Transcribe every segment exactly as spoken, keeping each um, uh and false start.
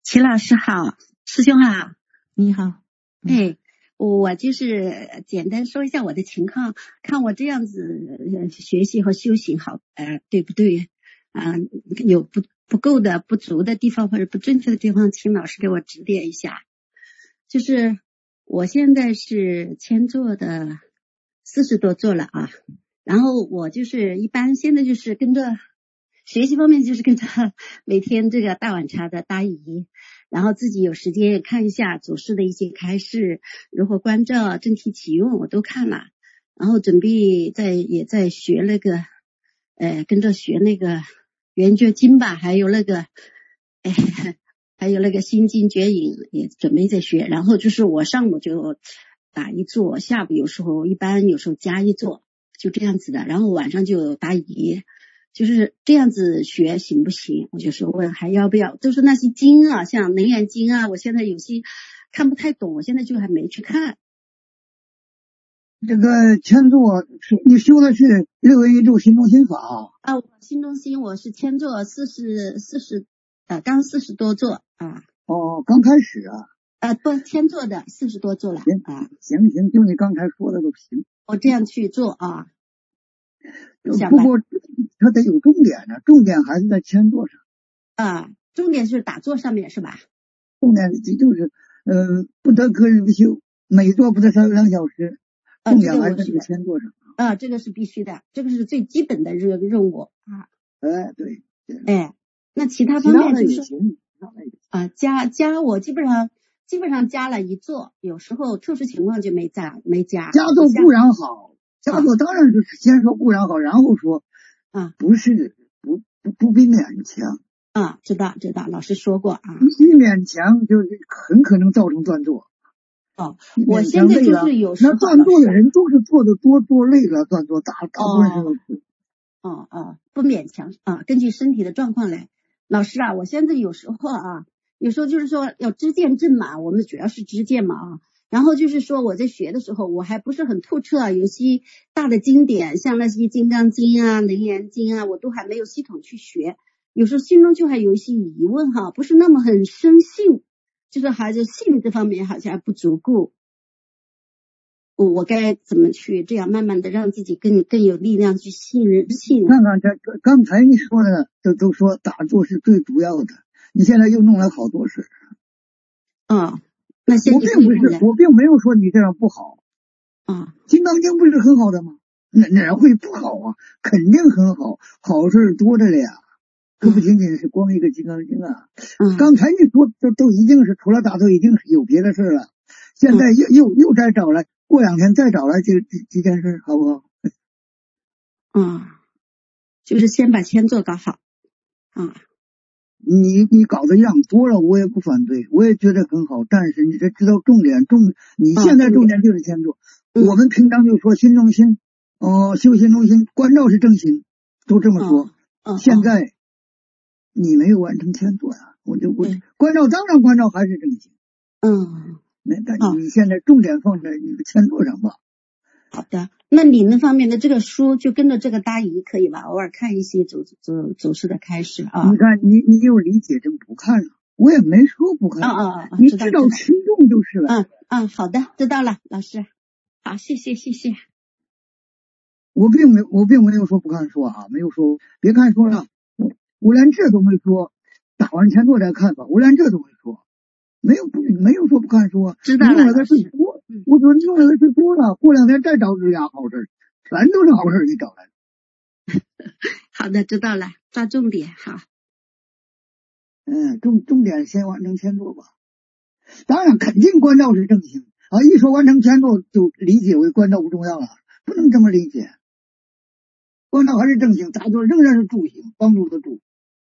齐老师好，师兄好。 你好。 哎，我就是简单说一下我的情况，看我这样子学习和修行好呃对不对啊、呃？有不不够的不足的地方或者不正确的地方，请老师给我指点一下。就是我现在是千座的四十多座了啊，然后我就是一般现在就是跟着学习方面就是跟着每天这个大碗茶的答疑，然后自己有时间看一下祖师的一些开示，如何关照正题启用我都看了，然后准备在也在学那个呃跟着学那个圆觉经吧，还有那个哎还有那个心经觉引也准备在学，然后就是我上午就打一座，下午有时候一般有时候加一座，就这样子的，然后晚上就答疑，就是这样子学行不行？我就说问还要不要，都是那些经啊，像楞严经啊，我现在有些看不太懂，我现在就还没去看。 这个千座是你修的是六元宇宙心中心法啊？我心中心我是千座四十四十呃刚四十多座啊。 哦，刚开始啊。 啊不，千座的四十多座了啊。 行行，就你刚才说的都行。 我这样去做啊。 不过它得有重点呢，重点还是在千座上。 啊，重点是打坐上面是吧？ 重点就是呃不得隔日不休，每坐不得超两小时。重点还是在这个千座上。 啊，这个是必须的，这个是最基本的任任务啊。 哎，对。 哎，那其他方面就是行啊，加加我基本上基本上加了一座，有时候特殊情况就没加没加。 加座固然好，加座当然是先说固然好，然后说啊， 不是不不不必勉强。 啊，知道知道，老师说过啊， 一勉强就很可能造成断座。 哦，我现在就是有时候那断座的人都是做的多做累了断座，大大部分时候是。 哦哦，不勉强啊，根据身体的状况来。老师啊，我现在有时候啊，有时候就是说要知见正嘛，我们主要是知见嘛啊。然后就是说我在学的时候，我还不是很透彻啊，有些大的经典，像那些金刚经啊、楞严经啊，我都还没有系统去学。有时候心中就还有一些疑问哈，不是那么很深信，就是还是信这方面好像还不足够。我我该怎么去这样慢慢的让自己更更有力量去信任信任？ 看看这刚才你说的都都说打坐是最主要的，你现在又弄来好多事。 啊、哦，那先我并不是我并没有说你这样不好啊。 金刚经不是很好的吗？哪哪会不好啊？肯定很好，好事多着了呀。可不仅仅是光一个金刚经啊。 嗯， 刚才你说都都已经是除了打坐已经是有别的事了，现在又、嗯、又又再找来，过两天再找来这这这件事好不好？ 嗯，就是先把千座搞好啊。 你你搞的样多了，我也不反对，我也觉得很好。但是你这知道重点重，你现在重点就是千座。嗯、我们平常就说心中心，哦、呃，修心中心，关照是正心，都这么说。 嗯， 现在你没有完成千座呀，我就我关照当然关照还是正心。 嗯， 那但你现在重点放在你的千座上吧。 好的，那理论方面的这个书就跟着这个答疑可以吧？偶尔看一些祖祖祖师的开示啊。 你看，你你有理解真不看了，我也没说不看。 啊啊啊！ 你知道轻重就是了。 嗯嗯，好的，知道了，老师。好，谢谢谢谢。 我并没我并没有说不看书啊，没有说别看书了，我我连这都没说。打完千座再看吧，我连这都没说。没有不没有说不看书， 知道了。 用了的是多，嗯、我说用了的是多了，过两天再找这俩好事，全都是好事，你找来。 好的，知道了，抓重点好。 嗯，重重点先完成千座吧。当然，肯定关照是正行啊！一说完成千座，就理解为关照不重要了，不能这么理解。关照还是正行，打坐仍然是助行，帮助的助。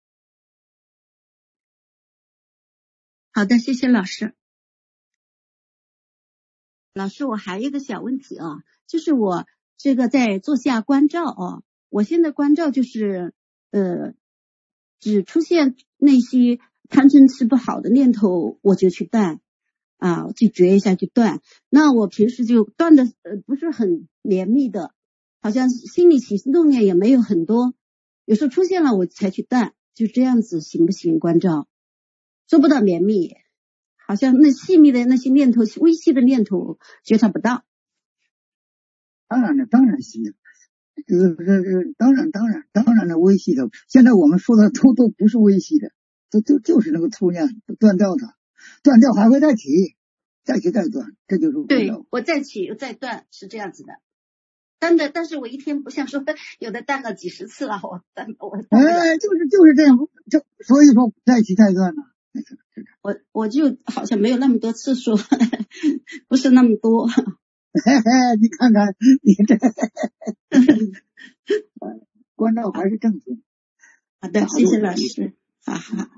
好的，谢谢老师。老师，我还有一个小问题啊，就是我这个在坐下关照啊，我现在关照就是呃，只出现那些贪嗔痴不好的念头，我就去断啊，去觉一下去断。那我平时就断的呃不是很绵密的，好像心里起心动念也没有很多，有时候出现了我才去断，就这样子行不行？关照？ 做不到绵密，好像那细密的那些念头，微细的念头觉察不到。 当然了，当然细的，这个这个当然当然当然了，微细的。现在我们说的都都不是微细的，就就就是那个粗念断掉它，断掉还会再起，再起再断，这就是对，我再起又再断，是这样子的。但的，但是我一天不像说有的断了几十次了，我断我断哎，就是就是这样，就所以说再起再断呢。 我我就好像没有那么多次数，不是那么多。 嘿嘿，你看看你这关照还是正经。 好的，谢谢老师。好好。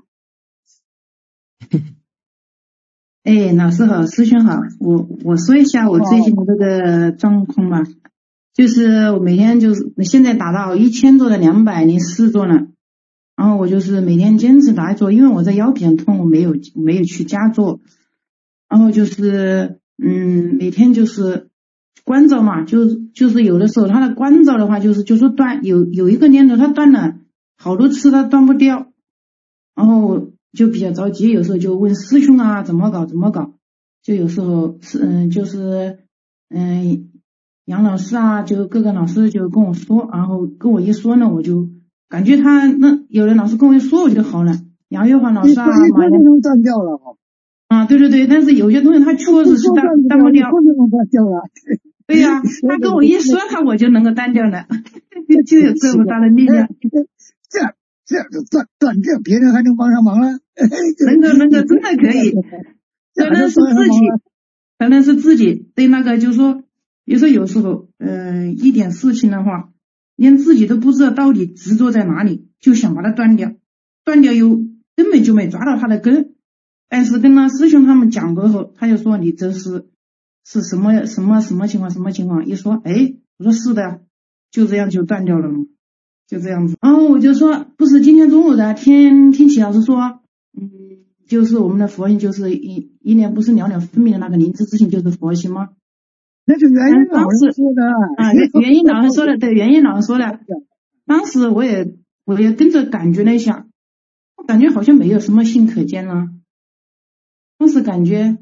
哎，老师好，师兄好，我我说一下我最近的这个状况吧，就是我每天就是现在达到一千做的两百零四做了，然后我就是每天坚持打坐，因为我这腰比较痛，我没有没有去加做，然后就是嗯每天就是关照嘛，就就是有的时候他的关照的话，就是就是断有有一个念头他断了好多次他断不掉，然后就比较着急，有时候就问师兄啊怎么搞怎么搞，就有时候是嗯就是嗯杨老师啊，就各个老师就跟我说，然后跟我一说呢，我就感觉他那有的老师跟我一说我就好了，杨月华老师啊， 马上能断掉了哈。 啊，对对对，但是有些东西他确实是断断不掉， 断掉了。 对呀、啊，他跟我一说，他我就能够断掉了，就有这么大的力量。 这样这样就断断这，别人还能帮上忙了。 能够能够真的可以，可能是自己，可能是自己对那个就是说，比如说有时候，呃，一点事情的话，连自己都不知道到底执着在哪里，就想把它断掉，断掉又根本就没抓到它的根。但是跟那师兄他们讲过后，他就说你这是是什么什么什么情况什么情况，一说，哎，我说是的，就这样就断掉了嘛。就这样子，然后我就说，不是今天中午的听听齐老师说，嗯，就是我们的佛性就是一一念不生了了分明的那个灵知之性就是佛性吗？ 那是原因老师说的啊，原因老师说的，对，原因老师说的。当时我也我也跟着感觉了一下，我感觉好像没有什么性可见了。当时感觉，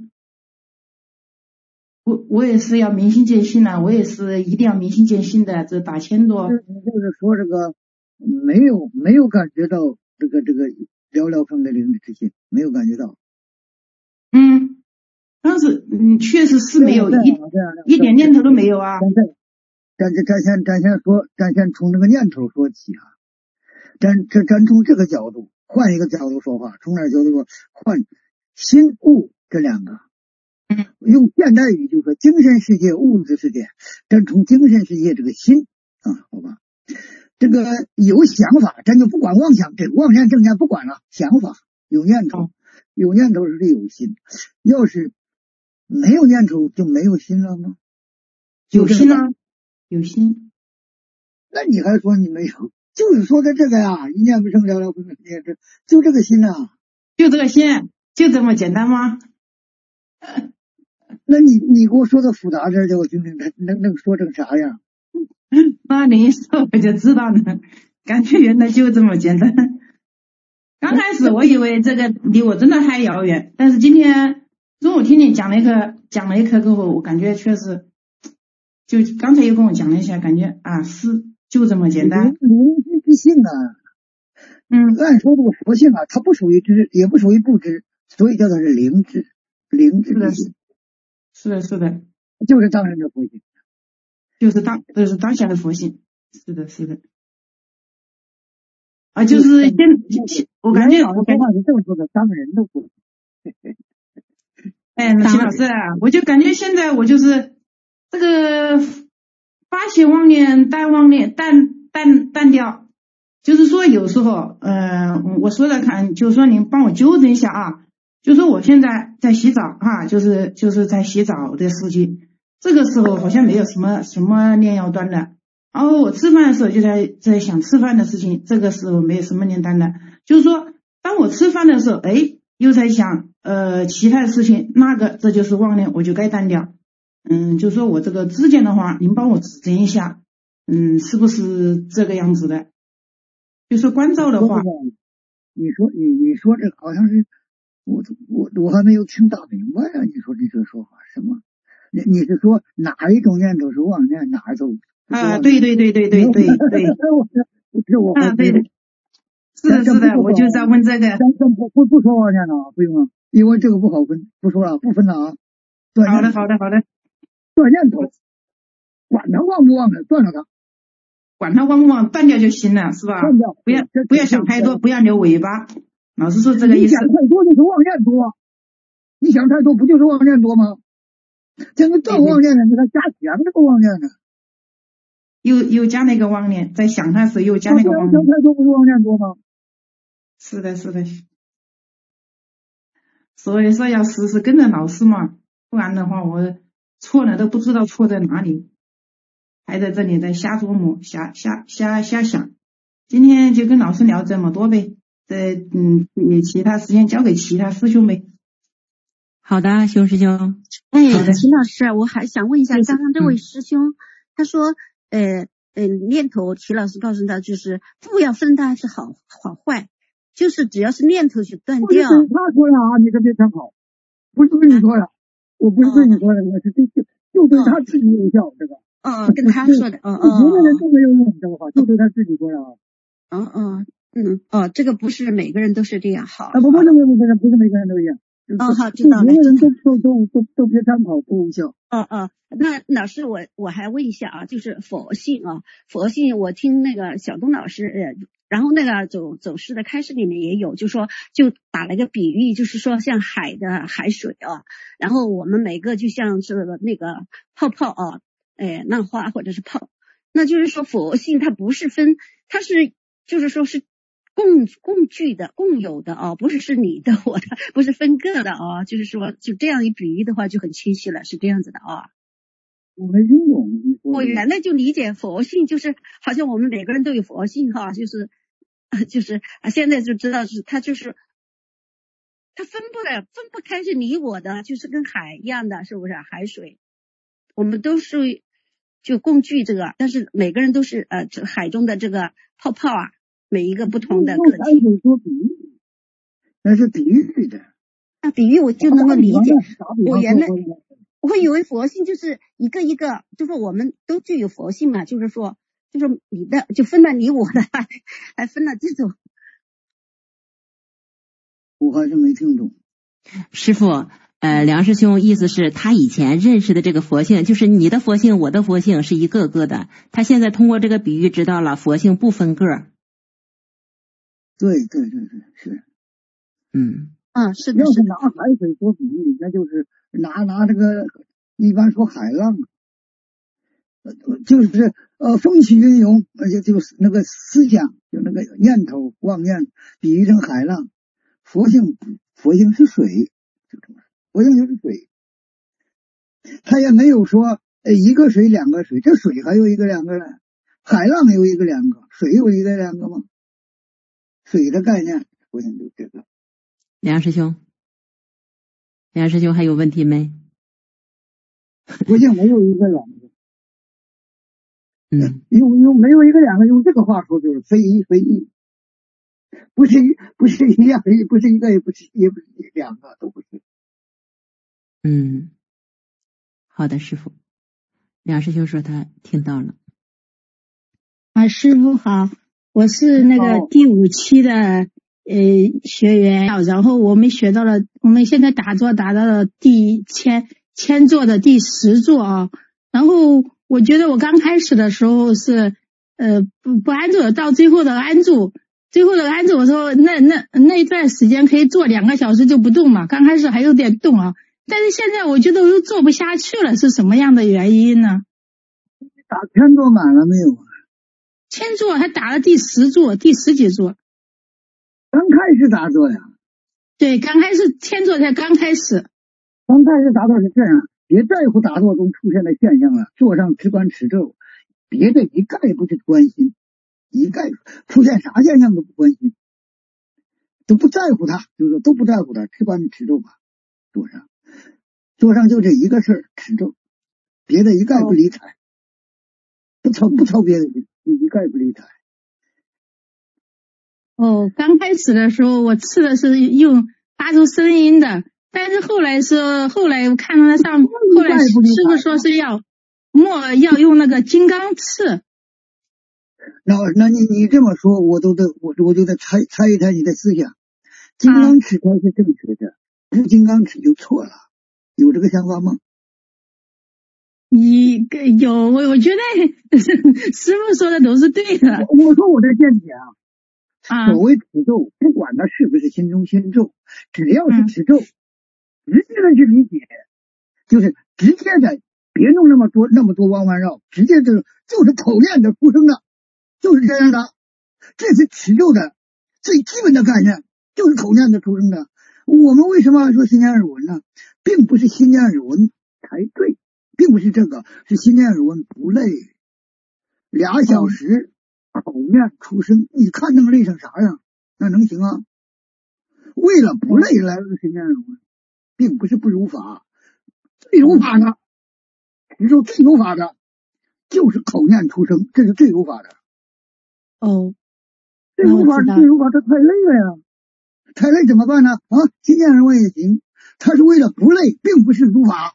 我我也是要明心见性了，我也是一定要明心见性的，这打千多。 就是说这个没有没有感觉到这个这个寥寥分的灵的之心，没有感觉到。 嗯，当时嗯确实是没有一一点念头都没有啊。 咱咱咱先咱先说，咱先从这个念头说起啊。咱咱咱从这个角度换一个角度说话，从哪角度说？换心物这两个。 嗯， 用现代语就说精神世界、物质世界。咱从精神世界这个心啊，好吧，这个有想法，咱就不管妄想，这妄念正念不管了，想法有念头，有念头是有心。要是没有念头，就没有心了吗？ 有心啊，有心。 那你还说你没有？就是说的这个呀，一念不生，了了不生，就这个心啊， 就这个心，就这么简单吗？ 那你你给我说的复杂点，叫我听听，能能说成啥样？ 那你一说我就知道了，感觉原来就这么简单。刚开始我以为这个离我真的还遥远，但是今天中午听你讲了一课，讲了一课过后，我感觉确实，就刚才又跟我讲了一下，感觉啊是就这么简单。 灵知之性啊， 嗯， 按说这个佛性啊，它不属于知，也不属于不知，所以叫它是灵知，灵知之性。 是的，是的， 就是当人的佛性， 就是当就是当下的佛性，是的，是的。啊，就是先，我感觉我感觉是这么说的，当人的佛性。 哎，那秦老师啊，我就感觉现在我就是这个发现妄念淡妄念淡淡淡掉，就是说有时候，呃，我说的看，就是说您帮我纠正一下啊，就说我现在在洗澡哈、啊，就是就是在洗澡的时机，这个时候好像没有什么什么念要断的。然后我吃饭的时候就在在想吃饭的事情，这个时候没有什么念断的。就是说，当我吃饭的时候，哎，又在想呃其他的事情，那个这就是妄念，我就该断掉。嗯，就是说我这个知见的话，您帮我指正一下，嗯，是不是这个样子的？就是关照的话， 你说你你说这好像是我我我还没有听大明白啊！你说你这说法什么？你你是说哪一种念头是妄念，哪一种啊？对对对对对对对， 这我啊对的，是的是的，我就在问这个。 咱咱不不不说妄念了，不用了，因为这个不好分，不说了，不分了啊。 好的好的好的， 断念头，管他妄不妄的，断了它， 管他妄不妄，断掉就行了，是吧？ 断掉， 不要不要想太多，不要留尾巴。老师说这个意思。 你想太多就是妄念多，你想太多不就是妄念多吗？这个断妄念呢，你还加强这个妄念呢？ 又又加那个妄念，在想它时又加那个妄念。 想太多不是妄念多吗？ 是的，是的。所以说要时时跟着老师嘛，不然的话我错了都不知道错在哪里，还在这里在瞎琢磨、瞎瞎瞎瞎想。今天就跟老师聊这么多呗，这嗯，其他时间交给其他师兄呗。 好的，熊师兄。 哎，秦老师，我还想问一下，刚刚这位师兄，嗯、他说，呃呃，念头，齐老师告诉他就是不要分它是好好坏，就是只要是念头就断掉。 不是他说的啊，你可别参考，不是对你说的，啊、我不是对你说的，我是对就就对他自己有效，这个。 哦，跟他说的，哦哦， 别的人都没有用这个话，就对他自己说的啊。 哦哦，嗯，哦，这个不是每个人都是这样，好。 啊，不不是每个人，不是每个人都一样。 哦，好，知道了。 每个人都都都都都别参考，不无效。 哦哦，那老师我我还问一下啊，就是佛性啊，佛性我听那个小东老师呃，然后那个走走势的开始里面也有，就说就打了一个比喻，就是说像海的海水啊，然后我们每个就像是那个泡泡啊，哎浪花或者是泡，那就是说佛性它不是分，它是就是说是。共共聚的共有的啊，不是是你的我的，不是分个的啊，就是说就这样一比喻的话就很清晰了，是这样子的啊。 我没听懂。 我原来就理解佛性就是好像我们每个人都有佛性哈，就是就是啊，现在就知道是它就是它分不了分不开是你我的，就是跟海一样的，是不是海水？我们都是就共聚这个，但是每个人都是呃海中的这个泡泡啊。每一个不同的个体， 那是比喻的。 那比喻我就能够理解。我原来我以为佛性就是一个一个，就是我们都具有佛性嘛，就是说，就是你的就分了你我的，还还分了这种。 我还是没听懂。 师父，呃，梁师兄意思是他以前认识的这个佛性，就是你的佛性，我的佛性是一个个的。他现在通过这个比喻知道了佛性不分个。 对对对对，是， 嗯嗯，是的。 要是拿海水做比喻，那就是拿拿这个，一般说海浪，呃，就是呃风起云涌，而且就是那个思想，就那个念头妄念，比喻成海浪。佛性佛性是水，就这么说，佛性就是水。他也没有说呃一个水两个水，这水还有一个两个呢，海浪有一个两个，水有一个两个吗？水的概念，我想就这个。 梁师兄，梁师兄还有问题没？ 我想没有一个两个。 嗯， 用用没有一个两个，用这个话说就是非一非一，不是一不是一样，不是一个，也不是也不是两个，都不是。 嗯，好的，师父。梁师兄说他听到了。 啊，师父好。我是那个第五期的呃学员，然后我们学到了，我们现在打坐打到了第千千座的第十座啊。然后我觉得我刚开始的时候是呃不不安住，到最后的安住，最后的安住，我说那那那一段时间可以坐两个小时就不动嘛，刚开始还有点动啊，但是现在我觉得我又坐不下去了，是什么样的原因呢？ 打千座满了没有？ 千座还打了第十座，第十几座。 刚开始打坐呀？ 对，刚开始千座才刚开始。 刚开始打坐是这样，别在乎打坐中出现的现象了，坐上只管持咒，别的一概不去关心，一概出现啥现象都不关心，都不在乎它，就是都不在乎它，只管你持咒吧，坐上，坐上就这一个事儿，持咒，别的一概不理睬，不操不操别的心。一概不理睬。 哦，刚开始的时候我吃的是用发出声音的。但是后来是后来我看到那上，后来师傅说是要墨要用那个金刚刺。 那那你你这么说，我都得我我就得猜猜一猜你的思想。金刚尺才是正确的，不金刚尺就错了，有这个想法吗？ 你有我我觉得师傅说的都是对的。 我, 我说我的见解啊， 啊所谓持咒，不管它是不是心中心咒，只要是持咒，嗯、直接的去理解，就是直接的，别弄那么多那么多弯弯绕，直接就是就是口念的出生的，就是这样的，这是持咒的最基本的概念，就是口念的出生的。我们为什么要说心念耳闻呢？并不是心念耳闻才对，并不是这个，是心念耳闻不累，俩小时口念出生，你看能累成啥样？那能行啊？为了不累来个心念耳闻，并不是不如法，最如法的，你说最如法的就是口念出生，这是最如法的。 哦， 最如法最如法，它太累了呀，太累怎么办呢？啊，心念耳闻也行，它是为了不累，并不是如法。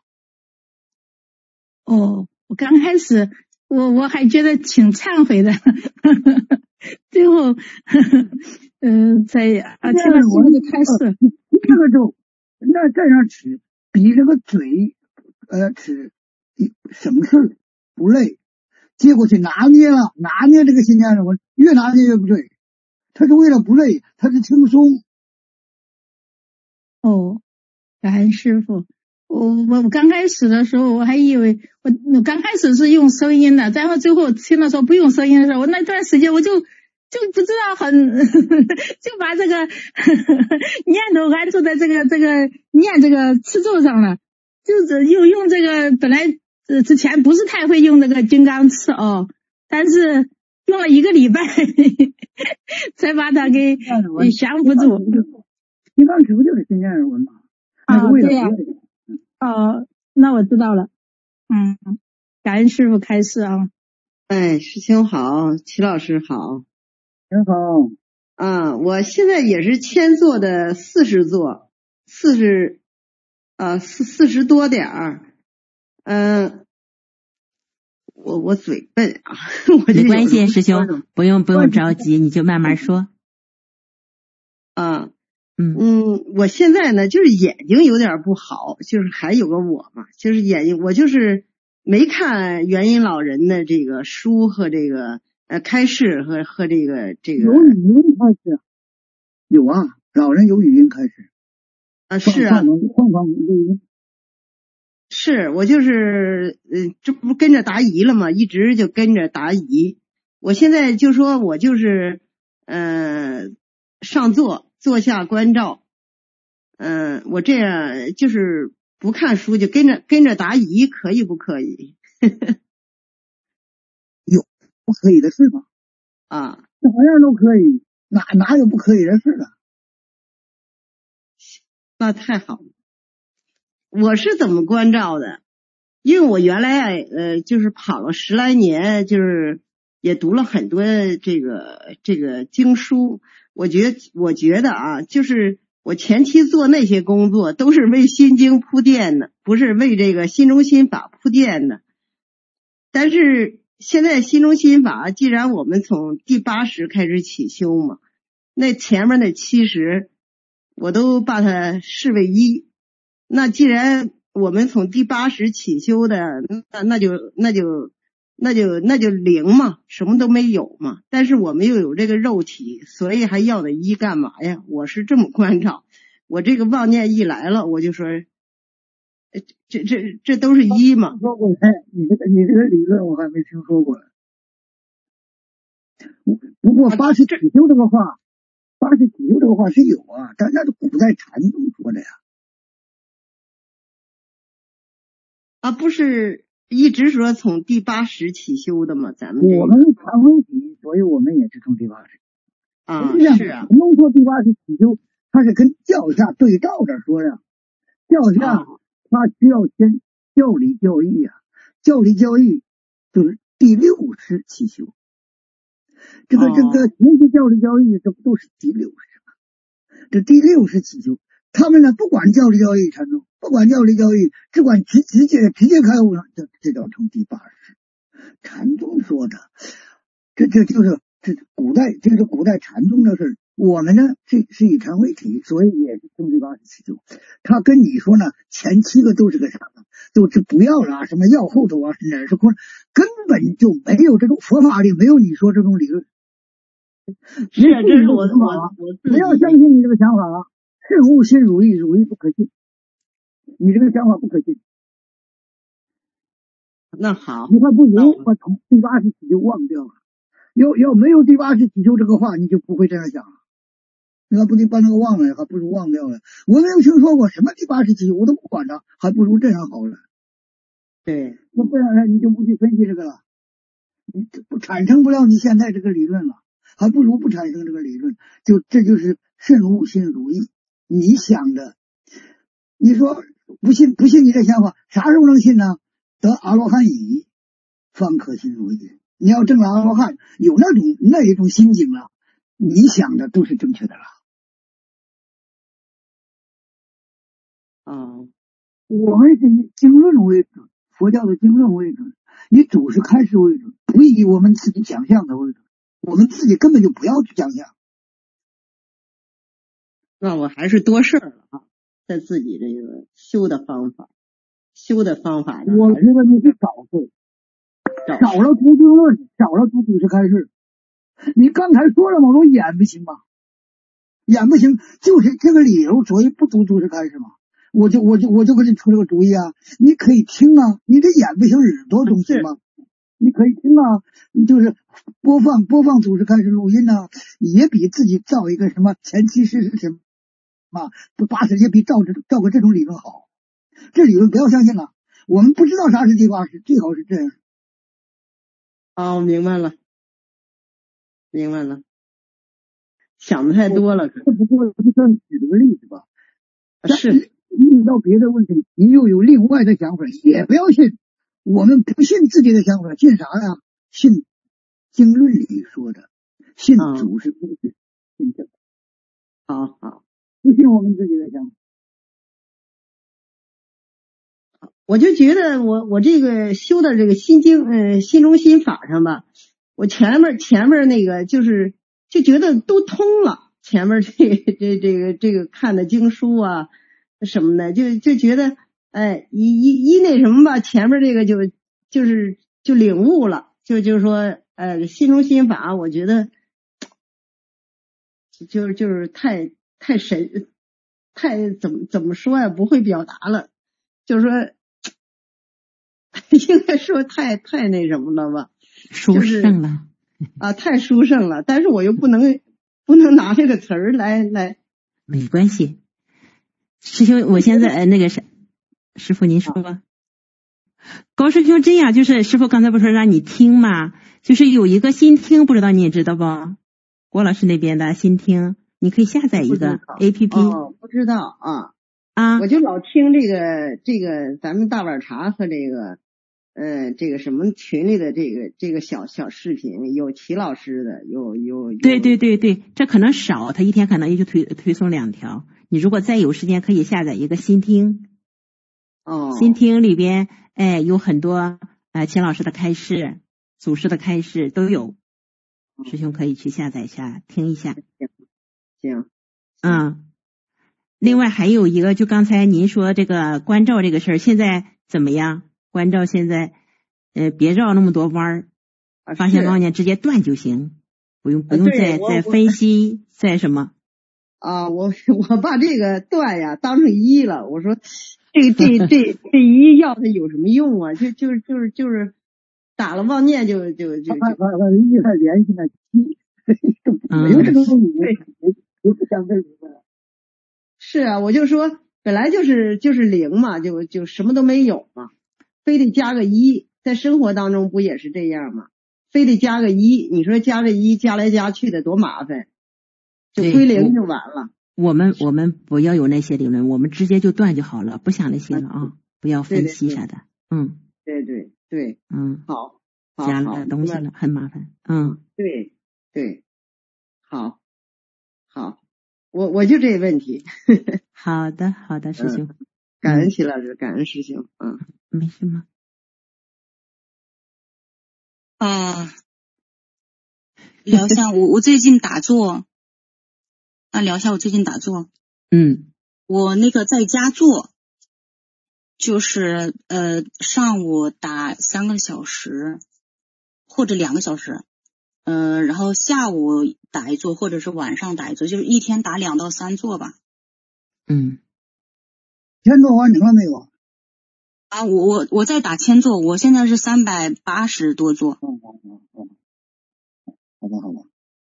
哦，我刚开始我我还觉得挺忏悔的，最后嗯、呃，在啊听了师傅的开示， 这个咒那这样吃比这个嘴呃吃省事不累，结果去拿捏了，拿捏这个心念耳闻，越拿捏越不对，他是为了不累，他是轻松。 哦，感恩师傅。我我我刚开始的时候我还以为我我刚开始是用声音的，然后最后听到说不用声音的时候，我那段时间我就就不知道很就把这个念头安住在这个这个念这个持咒上了，就是又用这个本来呃之前不是太会用这个金刚刺哦，但是用了一个礼拜才把它给降服住。 金刚尺不就是心念耳闻吗？那是为了不累。 哦，那我知道了。嗯，感恩师傅开示啊。 哎，师兄好，齐老师好。 您好。 啊，我现在也是千座的四十座，四十啊四四十多点儿。嗯、呃，我我嘴笨啊，我没关系，师兄不用不用着急，你就慢慢说。 啊。 嗯嗯，我现在呢就是眼睛有点不好，就是还有个我嘛，就是眼睛我就是没看元音老人的这个书和这个呃开示和和这个这个有语音开始，有啊，老人有语音开始啊，是啊， 放放录音， 是我就是呃这不跟着答疑了吗？一直就跟着答疑，我现在就说我就是呃上座。坐下观照，嗯、呃，我这样就是不看书就跟着跟着答疑，可以不可以？ 有不可以的事吗？ 啊， 哪样都可以，哪哪有不可以的事啊？ 那太好了。我是怎么关照的？因为我原来呃就是跑了十来年，就是也读了很多这个这个经书。我觉得，我觉得啊，就是我前期做那些工作都是为心经铺垫的，不是为这个心中心法铺垫的。但是现在心中心法，既然我们从第八识开始起修嘛，那前面的七十我都把它视为一。那既然我们从第八识起修的，那那就那就。那就那就零嘛，什么都没有嘛。但是我们又有这个肉体，所以还要的一干嘛呀？我是这么关照。我这个妄念一来了，我就说，这这这都是一嘛。 说过来，你这个你这个理论我还没听说过。不过八识起修这个话，八识起修这个话是有啊，但那是古代禅宗说的呀。 啊，不是。一直说从第八识起修的嘛，咱们、这个、 我们是禅宗起，所以我们也是从第八识啊，是啊。 不用说第八识起修，它是跟教下对照着说呀。教下它需要先教理教义啊，教理教义就是第六识起修。这个、哦、这个学习教理教义，这不都是第六识吗？这第六识起修， 他们呢不管教理教义禅宗，不管教理教义，只管直直接直接开悟了，这这叫成第八识。禅宗说的，这这就是这古代，这是古代禅宗的事。我们呢是是以禅为体，所以也是宗第八识七宗。他跟你说呢，前七个都是个啥呢？都是不要了，什么要后头啊，哪是空，根本就没有这种佛法里没有你说这种理论。 是啊，这是我我我不要相信你这个想法啊！是悟心如意，如意不可信。你这个想法不可信。 那好， 你还不如把从第八识起就忘掉了。要要没有第八识起修这个话，你就不会这样想了。你要不得把那个忘了，还不如忘掉了。我没有听说过什么第八识起修，我都不管它，还不如这样好了。 对， 那不然呢，你就不去分析这个了，你不产生不了你现在这个理论了，还不如不产生这个理论。就这就是慎悟心如意。你想的，你说不信不信你这想法，啥时候能信呢？得阿罗汉已，方可信如意。你要证了阿罗汉，有那种那一种心境了，你想的都是正确的了。 哦， 我们是以经论为准，佛教的经论为准，以祖师开示为准，不以我们自己想象的为准。我们自己根本就不要去想象。 那我还是多事儿了啊，在自己这个修的方法，修的方法呢， 我觉得你是少数，少了读经论，少了读祖师开示。你刚才说了嘛，我演不行嘛，演不行，就是这个理由，所以不读祖师开示嘛。我就我就我就给你出这个主意啊，你可以听啊，你这演不行，耳朵中行吗？你可以听啊，就是播放播放祖师开示录音啊，也比自己造一个什么前期事是什么啊，不八十也比照着照个这种理论好。这理论不要相信了，我们不知道啥是第八识，最好是这样。 哦，明白了，明白了，想的太多了。 这不过就算举了个例子吧。 是。 遇到别的问题，你又有另外的想法，也不要信。我们不信自己的想法，信啥呀？信经论里说的，信祖师开示，信这个。 好好， 不信我们自己的想法。 我就觉得我我这个修的这个心经，呃，心中心法上吧，我前面前面那个就是就觉得都通了，前面这这这个这个看的经书啊。什么的，就就觉得，哎，一一一那什么吧，前面这个就就是就领悟了，就就是说，呃，心中心法，我觉得就是就是太太神，太怎么怎么说呀，不会表达了，就是说，应该说太太那什么了吧， 殊胜了、 就是、啊，太殊胜了，但是我又不能不能拿这个词儿来来， 没关系。师兄，我现在呃那个是师傅您说吧。高师兄这样，就是师傅刚才不是说让你听吗？就是有一个心听，不知道你也知道不？郭老师那边的心听，你可以下载一个 A P P。 哦，不知道啊啊， 我就老听这个这个咱们大碗茶和这个呃这个什么群里的这个这个小小视频，有齐老师的，有有有。 对对对对，这可能少，他一天可能也就推推送两条。你如果再有时间，可以下载一个心听。 哦， 心听里边，哎，有很多呃秦老师的开示、祖师的开示都有，师兄可以去下载一下听一下。 行，行， 嗯。另外还有一个，就刚才您说这个关照这个事儿，现在怎么样？关照现在，呃，别绕那么多弯儿， 啊、 发现妄念直接断就行，不用不用再、 啊、 再分析再什么。 啊，我我把这个断呀当成一了，我说这这这这一要它有什么用啊？就就是就是就是打了妄念就就就把把把一还联系了七，没有这个东西，也不想这个。 是啊，我就说本来就是就是零嘛，就就什么都没有嘛，非得加个一，在生活当中不也是这样吗？非得加个一，你说加个一加来加去的多麻烦。就归零就完了。 我们我们不要有那些理论，我们直接就断就好了，不想那些了啊，不要分析啥的。嗯， 对对对， 嗯， 好， 加了东西了很麻烦。嗯， 对对，好，好， 我我就这问题。 好的，好的，师兄， 嗯、感恩齐老师，感恩师兄，嗯， 没事吗？ 啊，聊一下我我最近打坐，啊，聊一下我最近打坐。 嗯， 我那个在家做，就是呃上午打三个小时或者两个小时，呃，然后下午打一坐，或者是晚上打一坐，就是一天打两到三坐吧。 嗯， 千座完成了没有？ 啊，我我我在打千座，我现在是三百八十多座。 嗯嗯嗯嗯，好吧好吧。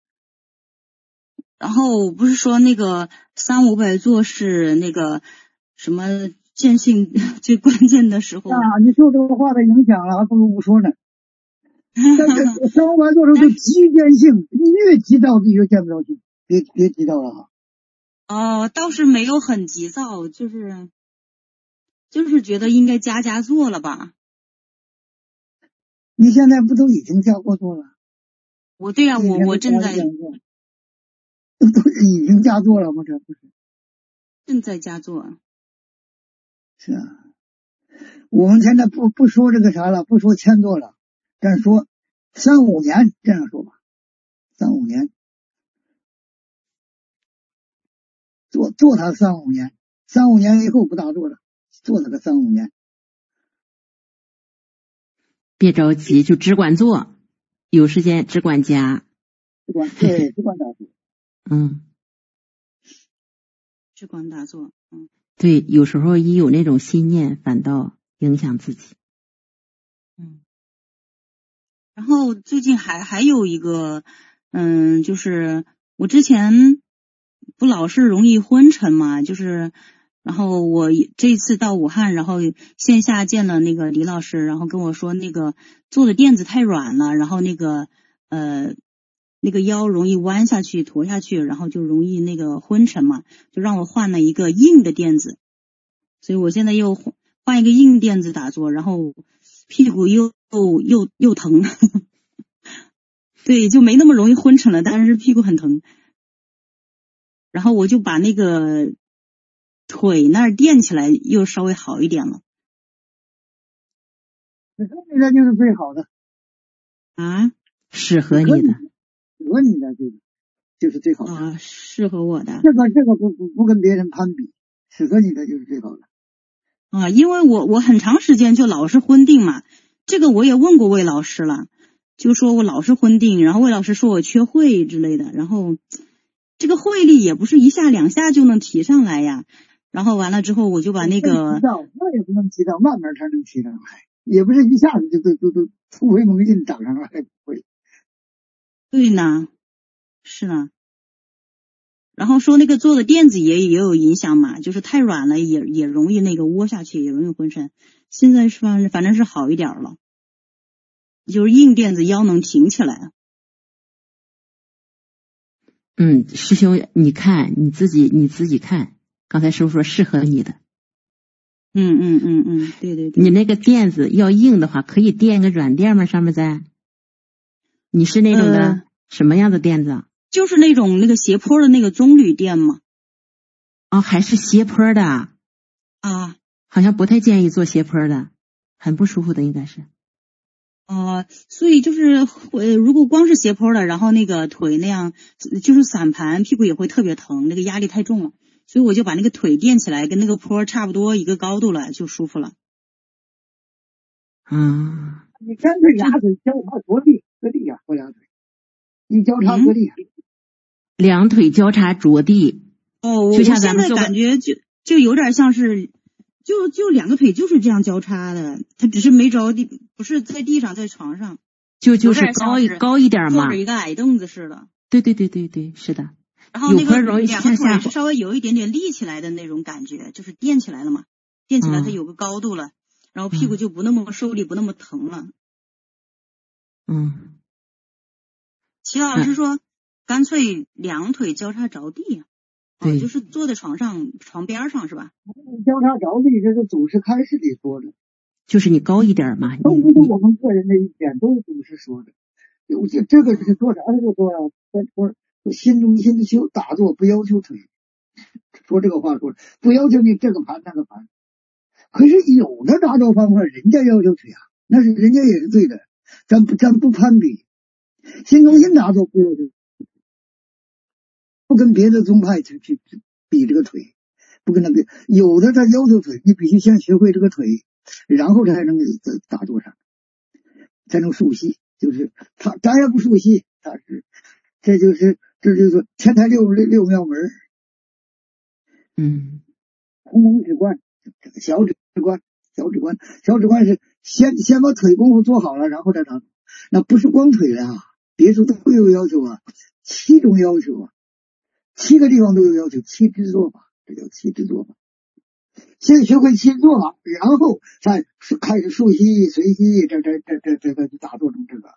然后不是说那个三五百座是那个什么见性最关键的时候啊，你受这个话的影响了，还不如不说呢。但是三五百座时候就急见性，越急躁就越见不着性，别别急躁了哈。 哦，倒是没有很急躁，就是就是觉得应该加加做了吧。 你现在不都已经加过做了？ 我对呀、啊，我我正在都都已经加做了吗？这不是正在加做。 是啊，我们现在不不说这个啥了，不说千座了，但是说三五年这样说吧，三五年做做他三五年，三五年以后不大做了，做他个三五年。 别着急，就只管做，有时间只管加。 只管对，只管打坐。 嗯， 只管打坐。嗯， 对，有时候一有那种心念，反倒影响自己。 嗯，然后最近还还有一个，嗯，就是我之前不老是容易昏沉嘛，就是。然后我这一次到武汉，然后线下见了那个李老师，然后跟我说那个坐的垫子太软了，然后那个呃那个腰容易弯下去驼下去，然后就容易那个昏沉嘛，就让我换了一个硬的垫子，所以我现在又换一个硬垫子打坐，然后屁股又又又又疼，对，就没那么容易昏沉了，但是屁股很疼，然后我就把那个。腿那儿垫起来又稍微好一点了， 适合你的就是最好的啊， 适合你的， 适合你的就是就是最好的啊，适合我的。 这个这个不不不跟别人攀比，适合你的就是最好的啊，因为我我很长时间就老是昏定嘛，这个我也问过魏老师了，就说我老是昏定，然后魏老师说我缺慧之类的，然后这个慧力也不是一下两下就能提上来呀。然后完了之后，我就把那个那也不能提到，慢慢才能提上来，也不是一下子就都都都突飞猛进长上来，不会。 对呢，是呢。然后说那个做的垫子也也有影响嘛，就是太软了也也容易那个窝下去，也容易昏沉。现在是反反正是好一点了，就是硬垫子腰能挺起来。 嗯，师兄，你看你自己，你自己看。刚才师傅说适合你的， 嗯嗯嗯嗯，对对对。 你那个垫子要硬的话，可以垫个软垫吗？上面在？你是那种的、呃、什么样的垫子啊？ 就是那种那个斜坡的那个棕榈垫嘛。 哦，还是斜坡的啊？ 好像不太建议做斜坡的，很不舒服的，应该是。 哦、呃，所以就是呃，如果光是斜坡的，然后那个腿那样就是散盘，屁股也会特别疼，那个压力太重了。所以我就把那个腿垫起来，跟那个坡差不多一个高度了，就舒服了。 嗯， 你干脆俩腿交叉着地，着地呀，或两腿，你交叉着地、嗯， 两腿交叉着地。 哦，我就像咱们现在感觉就就有点像是，就就两个腿就是这样交叉的，它只是没着地，不是在地上，在床上， 就就是高一高一点嘛， 坐着一个矮凳子似的。 对对对对对，是的。 然后那个两个腿是稍微有一点点立起来的那种感觉，就是垫起来了嘛，垫起来它有个高度了，嗯、然后屁股就不那么受力，不那么疼了。 嗯， 齐老师说，嗯、干脆两腿交叉着地， 对、 哦，就是坐在床上床边上是吧？ 交叉着地，这是祖师开示里说的， 就是你高一点嘛， 都不是我们个人的意见，都是祖师说的。有这这个是做啥的就做呀，在说。心中心的修打坐不要求腿， 说这个话说，不要求你这个盘那个盘。可是有的打坐方法人家要求腿啊，那是人家也是对的，咱不咱不攀比。新中心打坐不要求，不跟别的宗派去去比这个腿，不跟他比。有的他要求腿，你必须先学会这个腿，然后才能在打坐上，才能熟悉。就是他咱也不熟悉，他是这就是这就是天台六六六庙门， 嗯， 红门止观，这个小止观，小止观，小止观是先先把腿功夫做好了，然后再打坐。那不是光腿了啊，别处都有要求啊，七种要求啊，七个地方都有要求，七支做法，这叫七支做法。先学会七支做法，然后再开始熟悉随息，这这这这这个打坐成这个。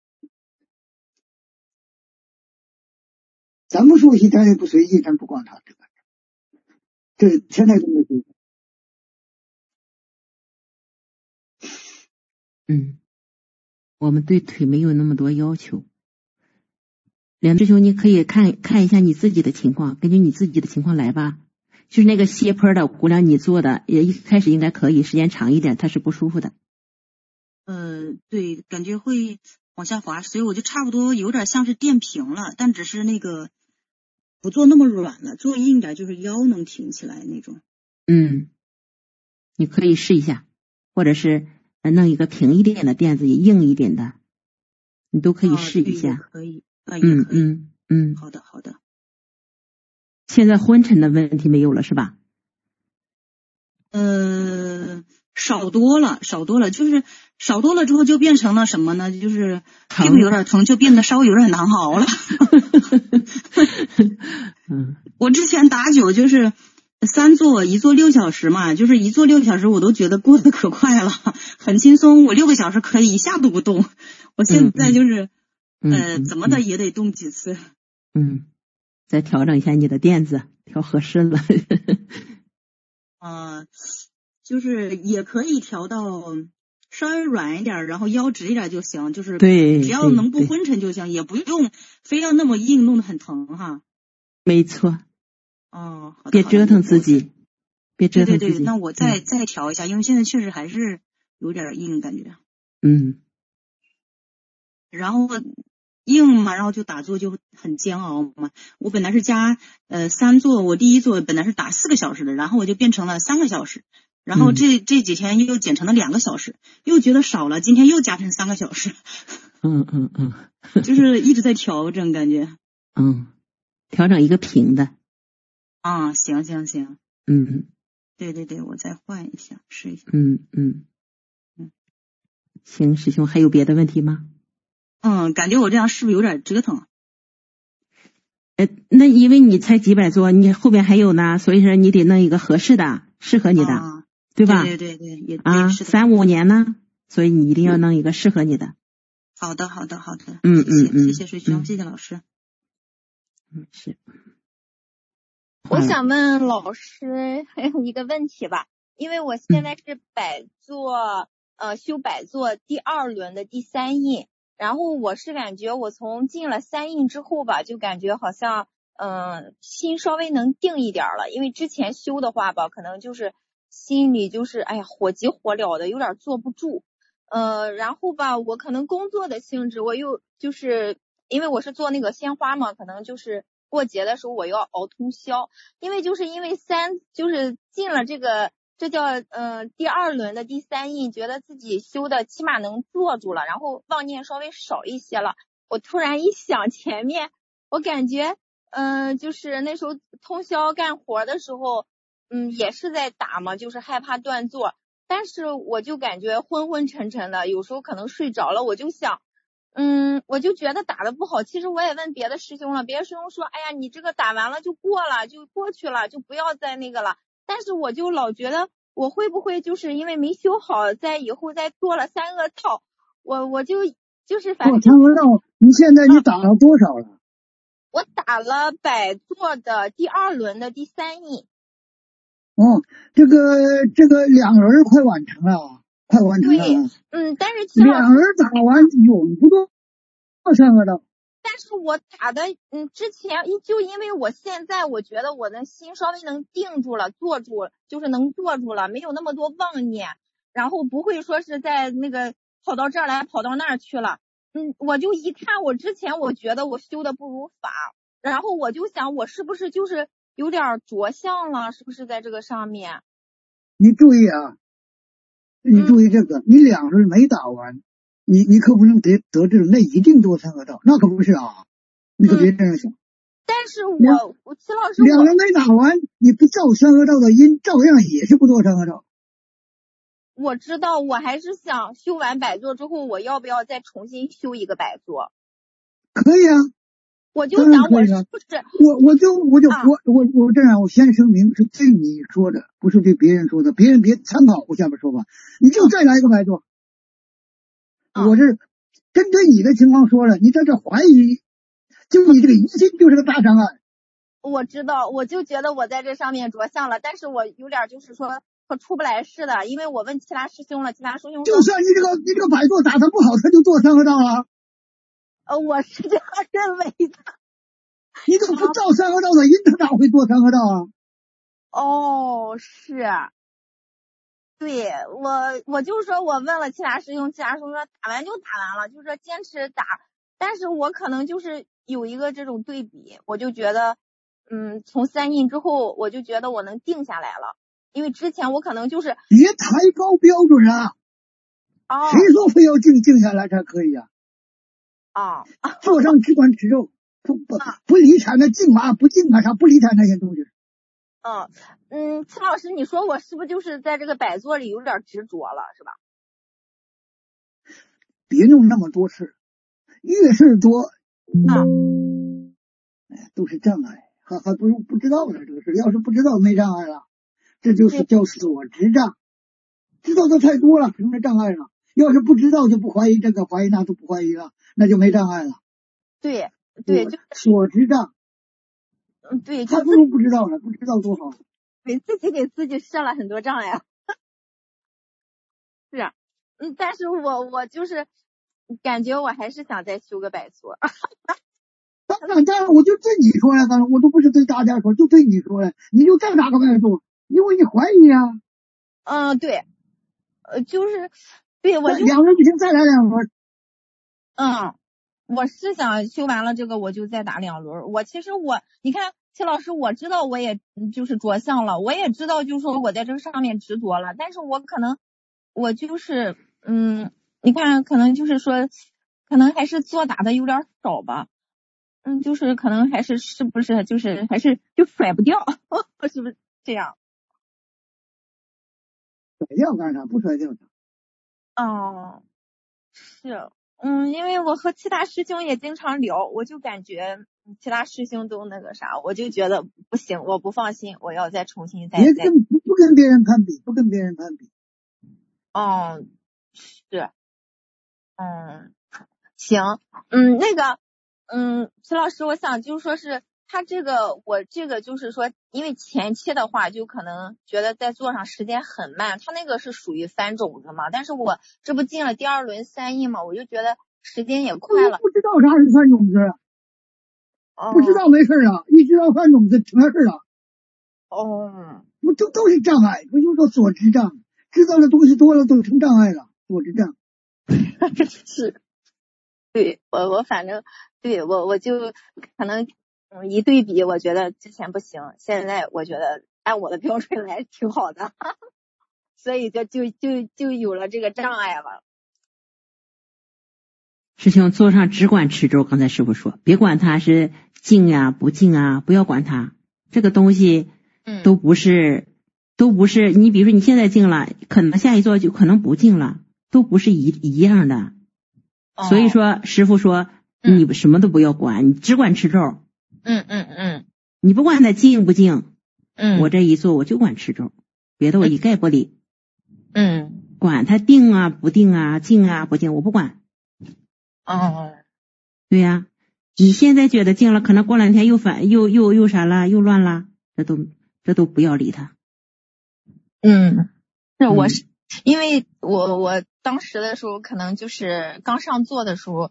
咱不熟悉，咱也不随意，咱不管他这个，这是天台宗的修法。 嗯，我们对腿没有那么多要求。梁师兄，你可以看看一下你自己的情况，根据你自己的情况来吧。就是那个斜坡的姑娘，你做的也一开始应该可以，时间长一点，它是不舒服的。 呃，对，感觉会往下滑，所以我就差不多有点像是垫平了，但只是那个不做那么软了，做硬点，就是腰能挺起来那种。 嗯，你可以试一下，或者是弄一个平一点的垫子，也硬一点的，你都可以试一下。 啊、可以，啊，也可以。 嗯嗯嗯， 好的好的。 现在昏沉的问题没有了是吧？ 呃，少多了，少多了，就是少多了之后就变成了什么呢？就是屁股有点疼，就变得稍微有点难熬了。 嗯， 我之前打灸就是三坐一坐六小时嘛，就是一坐六小时我都觉得过得可快了，很轻松。我六个小时可以一下都不动。我现在就是、 嗯、 呃、嗯、怎么的也得动几次。 嗯，再调整一下你的垫子，调合适了。 啊、呃，就是也可以调到稍微软一点，然后腰直一点就行，就是对， 只要能不昏沉就行，也不用非要那么硬，弄得很疼哈。 没错。 哦，好的， 别折腾自己，别折腾自己。 对对对，那我再、嗯、再调一下，因为现在确实还是有点硬感觉。 嗯。 然后硬嘛，然后就打坐就很煎熬嘛。我本来是加呃三坐，我第一坐本来是打四个小时的，然后我就变成了三个小时，然后这、嗯、这几天又减成了两个小时，又觉得少了，今天又加成三个小时。 嗯嗯嗯， 就是一直在调整感觉。 嗯，调整一个平的。 啊，行行行。 嗯， 对对对，我再换一下试一下。 嗯嗯嗯， 行，师兄还有别的问题吗？ 嗯，感觉我这样是不是有点折腾？ 呃，那因为你才几百座，你后边还有呢，所以说你得弄一个合适的，适合你的， 啊、 对吧？ 对对对对，也啊，三五年呢，所以你一定要弄一个适合你的。 好的好的好的， 嗯嗯嗯， 谢谢师兄， 嗯、 谢谢老师。 嗯，是。 我想问老师还有一个问题吧，因为我现在是百坐、嗯、呃修百坐第二轮的第三印。然后我是感觉我从进了三印之后吧，就感觉好像嗯、呃、心稍微能定一点了，因为之前修的话吧，可能就是心里就是哎呀火急火燎的，有点坐不住。呃然后吧，我可能工作的性质，我又就是因为我是做那个鲜花嘛，可能就是过节的时候我要熬通宵，因为就是因为三就是进了这个。这叫嗯、呃、第二轮的第三印，觉得自己修的起码能坐住了，然后妄念稍微少一些了。我突然一想前面，我感觉嗯、呃、就是那时候通宵干活的时候，嗯也是在打嘛，就是害怕断坐，但是我就感觉昏昏沉沉的，有时候可能睡着了，我就想嗯我就觉得打得不好。其实我也问别的师兄了，别的师兄说哎呀你这个打完了就过了，就过去了，就不要再那个了。但是我就老觉得我会不会就是因为没修好，在以后再做了三个套，我我就就是反正。 我想问到你现在你打了多少了？ 我打了百坐的第二轮的第三印。 哦，这个这个两轮快完成了，快完成了。 对，嗯，但是两轮打完永不做三个套。 但是我打的，嗯，之前就因为我现在我觉得我的心稍微能定住了，坐住，就是能坐住了，没有那么多妄念，然后不会说是在那个跑到这儿来，跑到那儿去了。嗯，我就一看我之前我觉得我修的不如法，然后我就想我是不是就是有点着相了，是不是在这个上面？ 你注意啊，你注意这个，嗯、你两轮没打完。你你可不能得得知那一定多三个道，那可不是啊！你可别这样想。 嗯、但是我我齐老师， 两人没打完，你不照三个道的因，照样也是不做三个道。 我知道，我还是想修完百座之后，我要不要再重新修一个百座？ 可以啊， 我就想我是不是我我就我就、啊、我我我这样，我先声明是对你说的，不是对别人说的，别人别参考我下面说吧，你就再来一个百座。我是针对你的情况说了，你在这怀疑，就你这个疑心就是个大障碍。 我知道，我就觉得我在这上面着相了，但是我有点就是说可出不来似的，因为我问其他师兄了，其他师兄说就算你这个你这个百座打得不好，他就做三个道了。 呃，我是这样认为的。 你都不照三个道的因，他哪会做三个道啊？ 哦，是。对我，我就说我问了其他师兄，其他师兄说打完就打完了，就是说坚持打。但是我可能就是有一个这种对比，我就觉得，嗯，从三印之后，我就觉得我能定下来了，因为之前我可能就是别抬高标准啊！ 哦， 谁说非要静静下来才可以啊？ 啊、哦， 坐上只管吃肉，不不不理睬那静啊不静啊啥，不理睬那些东西。 嗯嗯，齐老师，你说我是不是就是在这个百座里有点执着了，是吧？ 别弄那么多事，越事多啊， 哎，都是障碍，还还不如不知道呢。这个事要是不知道没障碍了，这就是叫所知障。知道的太多了，成了障碍了。要是不知道就不怀疑这个，怀疑那都不怀疑了，那就没障碍了。 对对，就所知障。 嗯，对， 还不如不知道呢，不知道多好。 给自己给自己设了很多障碍。是啊，嗯，但是我我就是感觉我还是想再修个百座。 当然，当然，我就对你说呀，当然我都不是对大家说，就对你说呀，你就再打个百座，因为你怀疑啊。 嗯，对，呃，就是对我就两轮不行，再来两轮。 嗯。我是想修完了这个我就再打两轮。我其实我你看齐老师，我知道我也就是着相了，我也知道就是说我在这个上面执着了，但是我可能我就是嗯，你看可能就是说可能还是做打的有点少吧，嗯，就是可能还是是不是就是还是就甩不掉，是不是这样？ 甩掉干啥？不甩掉。 哦，是。嗯，因为我和其他师兄也经常聊，我就感觉其他师兄都那个啥，我就觉得不行，我不放心，我要再重新再别跟不不跟别人攀比，不跟别人攀比。 哦，是，嗯，行，嗯，那个，嗯，齐老师，我想就说是他这个，我这个就是说，因为前期的话，就可能觉得在做上时间很慢，他那个是属于翻种子嘛，但是我这不进了第二轮三印嘛，我就觉得时间也快了。 不知道啥是翻种子， 哦、 不知道没事啊，一知道翻种子成事了。 哦， 不都都是障碍，不就说所知障？知道的东西多了都成障碍了，所知障。 是，对我我反正对我我就可能。嗯，一对比，我觉得之前不行，现在我觉得按我的标准来挺好的，所以就就就就有了这个障碍了。 师兄坐上只管持咒，刚才师父说，别管它是静呀不静啊，不要管它，这个东西都不是、嗯、都不是，你比如说你现在静了，可能下一座就可能不静了，都不是一一样的、哦。所以说师父说、嗯、你什么都不要管，你只管持咒。 嗯嗯嗯， 你不管它静不静， 嗯， 我这一做我就管持咒，别的我一概不理。 嗯， 管它定啊不定啊，静啊不静，我不管。 哦， 对呀、啊，你现在觉得静了，可能过两天又反又又又啥了，又乱了，这都这都不要理它。 嗯，是我是、嗯、因为我我当时的时候可能就是刚上座的时候。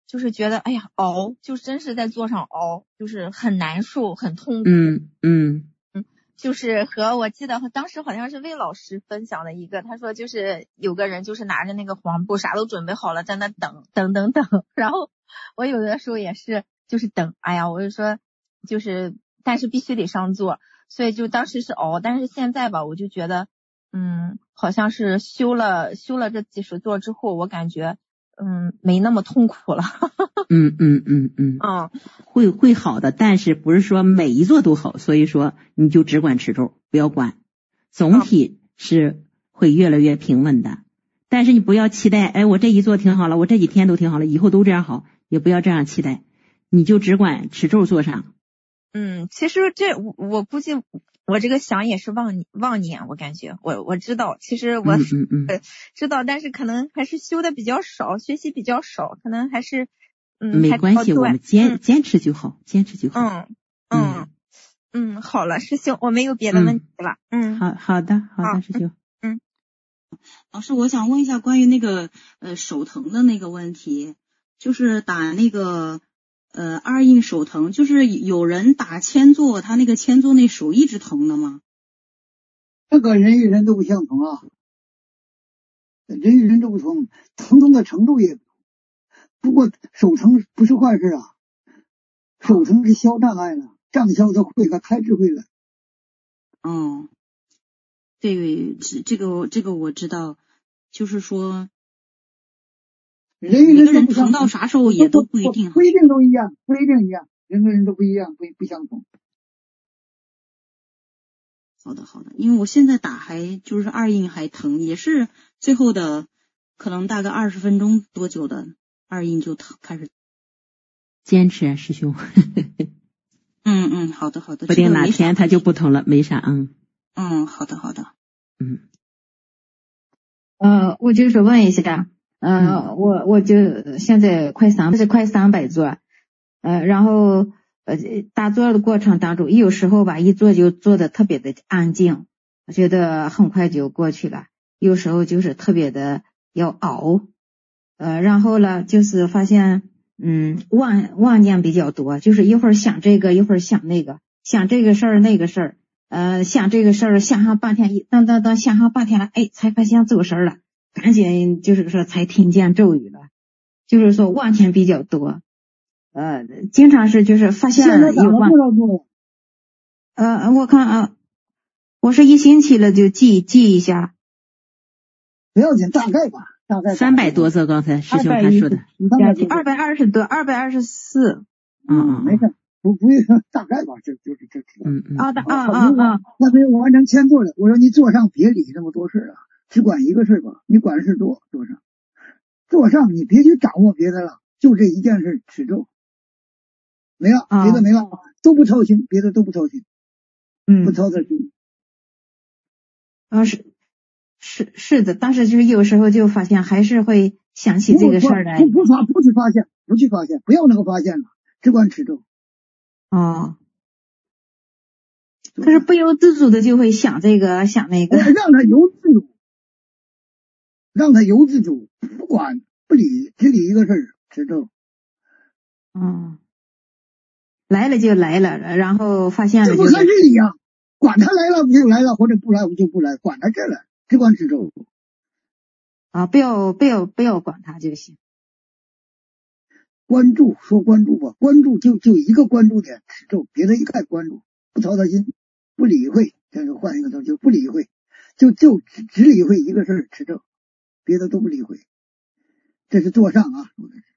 就是觉得哎呀熬，就真是在座上熬，就是很难受很痛苦。 嗯嗯嗯，就是和我记得当时好像是魏老师分享的一个，他说就是有个人就是拿着那个黄布啥都准备好了，在那等等等等，然后我有的时候也是就是等，哎呀我就说就是但是必须得上座，所以就当时是熬，但是现在吧我就觉得嗯好像是修了修了这几十座之后，我感觉嗯没那么痛苦了。 嗯嗯嗯嗯嗯， 会会好的，但是不是说每一座都好，所以说你就只管持咒，不要管，总体是会越来越平稳的。但是你不要期待，哎，我这一座挺好了，我这几天都挺好了，以后都这样好，也不要这样期待，你就只管持咒做上。 嗯，其实这我我估计我这个想也是妄妄念，我感觉我我知道，其实我嗯嗯嗯呃知道，但是可能还是修的比较少，学习比较少，可能还是嗯没关系，我们坚、 嗯、 坚持就好，坚持就好。 嗯嗯嗯，好了，师兄，我没有别的问题了。嗯， 嗯好好的好的，师兄。 嗯，老师，我想问一下关于那个呃手疼的那个问题，就是打那个呃二印手疼，就是有人打千座，他那个千座那手一直疼的吗？ 这个人与人都不相同啊，人与人都不同，疼痛的程度也不同。不过手疼不是坏事啊，手疼是消障碍了，障消则会了，开智慧了。 哦，这个这这个这个我知道，就是说人与人每个人疼到啥时候也都不一定， 不一定都一样，不一定一样，人跟人都不一样，不不相同。 好的好的，因为我现在打还就是二印还疼，也是最后的可能大概二十分钟多久的二印就疼开始。 坚持啊，师兄。 嗯嗯，好的好的， 不定哪天他就不疼了，没啥。嗯嗯，好的好的。 嗯， 呃，我就是问一下，呃， 嗯、 我我就现在快三是快三百座，呃，然后呃打坐的过程当中，有时候吧一坐就坐的特别的安静，我觉得很快就过去了，有时候就是特别的要熬，呃，然后呢就是发现嗯妄妄念比较多，就是一会儿想这个一会儿想那个，想这个事儿那个事儿。呃，想这个事儿想上半天，等等等想上半天了，哎，才发现走神了，赶紧就是说才听见咒语了，就是说妄念比较多，呃，经常是就是发现有妄。呃，我看啊，我是一星期了就记记一下， 不要紧，大概吧，大概三百多座，刚才师兄他说的， 二百二十多，二百二十四， 嗯，没事。不不用大概吧，就就是这。 嗯嗯。 啊啊啊啊！ 那没有我完成千座了。我说你座上别理那么多事啊，只管一个事吧。你管事做座上，座上你别去掌握别的了，就这一件事持咒，没了，别的没了，都不操心，别的都不操心， 嗯， 不操这心。 啊是是是的，但是就是有时候就发现还是会想起这个事儿来。 不不发不去发现，不去发现，不要那个发现了，只管持咒。 哦，可是不由自主的就会想这个想那个， 让他由自主，让他由自主，不管不理，只理一个事儿，持咒。 嗯，来了就来了，然后发现了就。 这不和日一样，管他来了就来了，或者不来我就不来，管他这了，只管持咒。 啊，不要不要不要管他就行。 关注说关注吧，关注就就一个关注点持咒，别的一概关注，不操他心，不理会，这个换一个词就不理会，就就只只理会一个事儿持咒，别的都不理会。这是座上啊，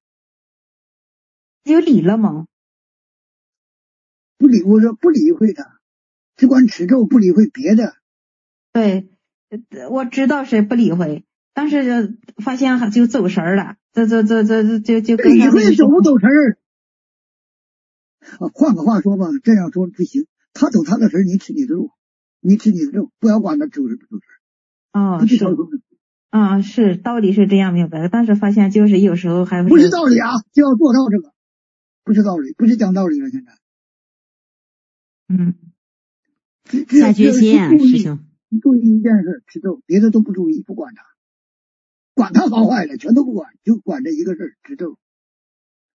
有理了吗？ 不理，我说不理会他，只管持咒，不理会别的。 对，我知道是不理会，但是发现就走神了，这这这这就就跟理会走不走神儿啊？换个话说吧，这样说不行，他走他的神，你持你的咒，你持你的咒，不要管他走神不走神。 哦，是啊，是道理是这样明白的，但是发现就是有时候还不是道理啊，就要做到这个，不是道理，不是讲道理了，现在。 嗯， 下决心啊，师兄。 注意一件事，持咒，别的都不注意，不管他，管他好坏了，全都不管，就管这一个事，持咒。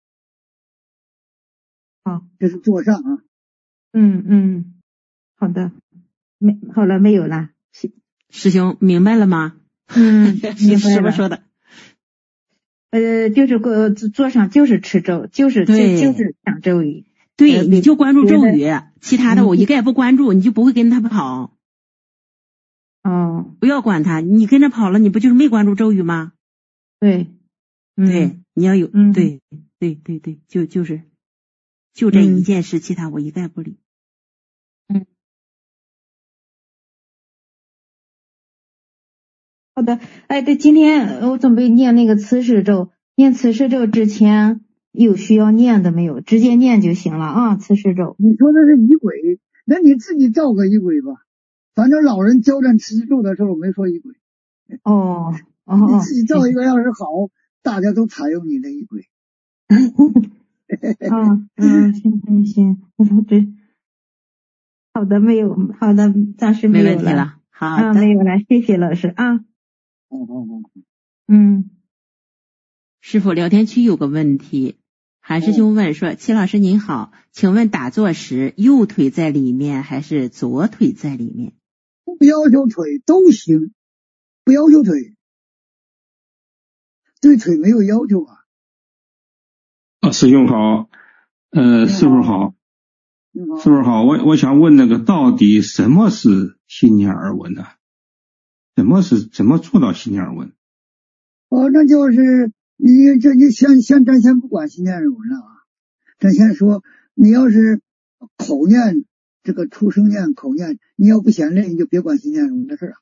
好， 这是坐上啊。 嗯嗯，好的，没好了没有了， 师兄明白了吗？ 嗯，明白了。 师傅说的。 呃，就是过桌上就是吃咒，就是就就是讲咒语。 对， 呃、 你就关注咒语，其他的我一概不关注，嗯、你就不会跟他跑。 哦， 不要管他，你跟着跑了，你不就是没关注咒语吗？ 对，嗯、 对，你要有， 嗯、 对对对对，就就是就这一件事，嗯、其他我一概不理。 嗯。好的，哎，对，今天我准备念那个慈氏咒，念慈氏咒之前有需要念的没有？直接念就行了啊，慈氏咒。 你说的是仪轨，那你自己造个仪轨吧。反正老人教咱慈氏咒的时候没说仪轨。 哦哦， 你自己造一个要是好，大家都采用你的仪轨。 嗯嗯，行行行，对，好的，没有，好的，暂时没有了。 没问题了，好的， 啊，没有了，谢谢老师啊。 哦哦哦， 嗯， 师傅，聊天区有个问题，韩师兄问说：“齐老师您好，请问打坐时右腿在里面还是左腿在里面？” 不要求腿都行，不要求腿，对腿没有要求啊。 啊，师兄好，呃，师傅好，师傅好，我我想问那个，到底什么是心念耳闻呢？怎么是怎么做到心念耳闻？ 哦，那就是你这你先先咱先不管心念耳闻了啊，咱先说，你要是口念这个出声念口念，你要不嫌累，你就别管心念耳闻的事啊。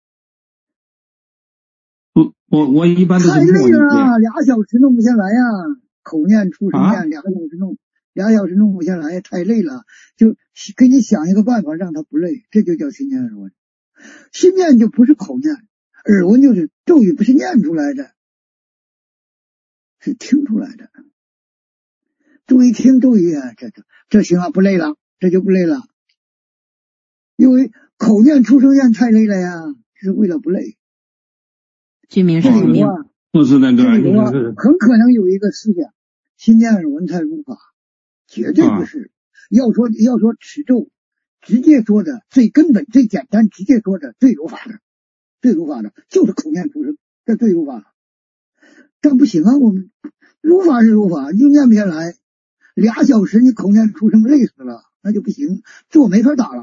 不，我我一般都是太累了，俩小时弄不下来呀、啊。口念出声念、啊、俩小时弄，俩小时弄不下来，太累了。就给你想一个办法让他不累，这就叫心念耳闻。心念就不是口念，耳闻就是咒语不是念出来的，是听出来的。注意听咒语，这这这行了，不累了，这就不累了。因为口念出声念太累了呀，是为了不累。 居民说明啊， 不是那个， 啊、很可能有一个思想，心念耳闻才如法，绝对不是。啊、要说要说持咒，直接说的最根本、最简单，直接说的最如法的，最如法的就是口念出声，这最如法。但不行啊，我们如法是如法，就念不下来。俩小时你口念出声累死了，那就不行，这我没法打了。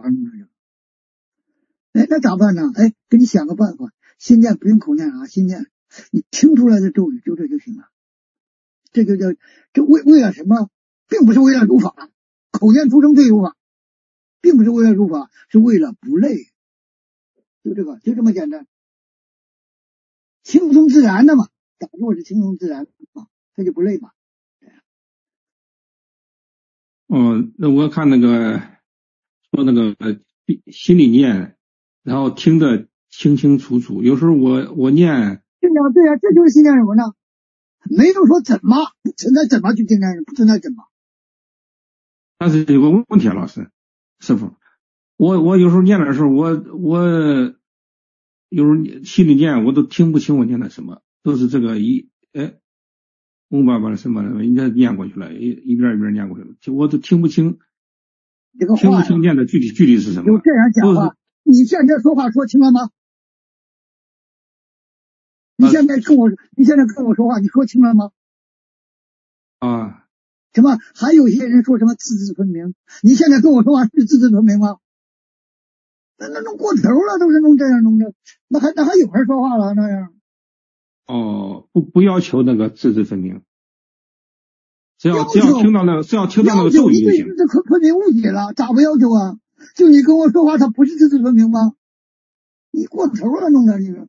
哎，那咋办呢？哎，给你想个办法，心念不用口念啊，心念你听出来的咒语就这就行了。这就叫这为为了什么？并不是为了如法，口念出声最如法，并不是为了如法，是为了不累。就这个，就这么简单，轻松自然的嘛。打坐是轻松自然嘛，这就不累嘛。 哦，那我看那个说那个心里念，然后听得清清楚楚。有时候我我念， 对呀对呀，这就是心念耳闻呢。没有说怎么，不存在怎么去心念，不存在怎么。 但是有个问题啊，老师师傅，我我有时候念的时候，我我有时候心里念，我都听不清我念的什么，都是这个一哎。嗡叭叭什么的，人家念过去了，一一遍一遍念过去了，就我都听不清， 这个听不清念的具体具体是什么。 就这样讲话，你现在说话说清了吗？你现在跟我，啊、你现在跟我说话，你说清了吗？ 啊， 什么？还有些人说什么字字分明？你现在跟我说话是字字分明吗？那那弄过头了，都是弄这样弄的，那还那还有人说话了那样？ 哦，不不要求那个字字分明，只要只要听到那个，只要听到那个咒语就行。 这可分明误解了，咋不要求啊？就你跟我说话，他不是字字分明吗？你过头了，弄的这个